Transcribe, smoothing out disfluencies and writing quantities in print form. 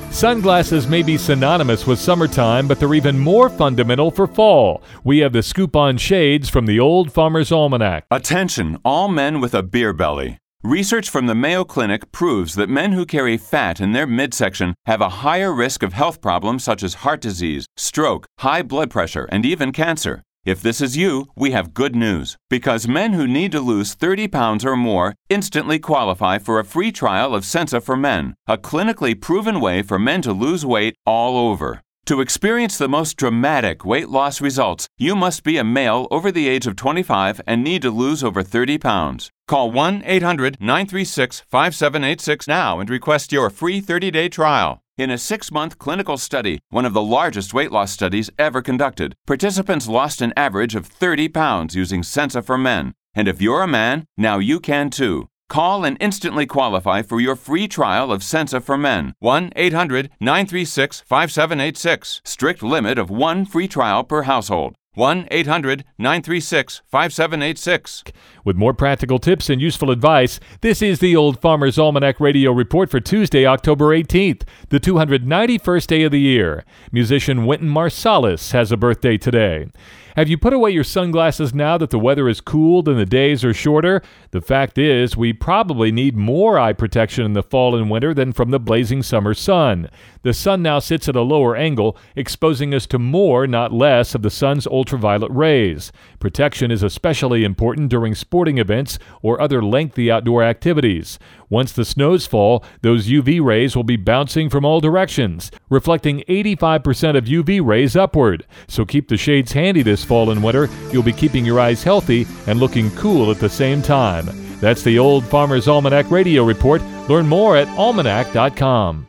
Sunglasses may be synonymous with summertime, but they're even more fundamental for fall. We have the scoop on shades from the Old Farmer's Almanac. Attention, all men with a beer belly. Research from the Mayo Clinic proves that men who carry fat in their midsection have a higher risk of health problems such as heart disease, stroke, high blood pressure, and even cancer. If this is you, we have good news, because men who need to lose 30 pounds or more instantly qualify for a free trial of Sensa for Men, a clinically proven way for men to lose weight all over. To experience the most dramatic weight loss results, you must be a male over the age of 25 and need to lose over 30 pounds. Call 1-800-936-5786 now and request your free 30-day trial. In a 6-month clinical study, one of the largest weight loss studies ever conducted, participants lost an average of 30 pounds using Sensa for Men. And if you're a man, now you can too. Call and instantly qualify for your free trial of Sensa for Men. 1-800-936-5786. Strict limit of 1 free trial per household. 1-800-936-5786. With more practical tips and useful advice, this is the Old Farmer's Almanac Radio Report for Tuesday, October 18th, the 291st day of the year. Musician Wynton Marsalis has a birthday today. Have you put away your sunglasses now that the weather has cooled and the days are shorter? The fact is, we probably need more eye protection in the fall and winter than from the blazing summer sun. The sun now sits at a lower angle, exposing us to more, not less, of the sun's ultraviolet rays. Protection is especially important during sporting events or other lengthy outdoor activities. Once the snows fall, those UV rays will be bouncing from all directions, reflecting 85% of UV rays upward. So keep the shades handy this fall and winter. You'll be keeping your eyes healthy and looking cool at the same time. That's the Old Farmer's Almanac Radio Report. Learn more at almanac.com.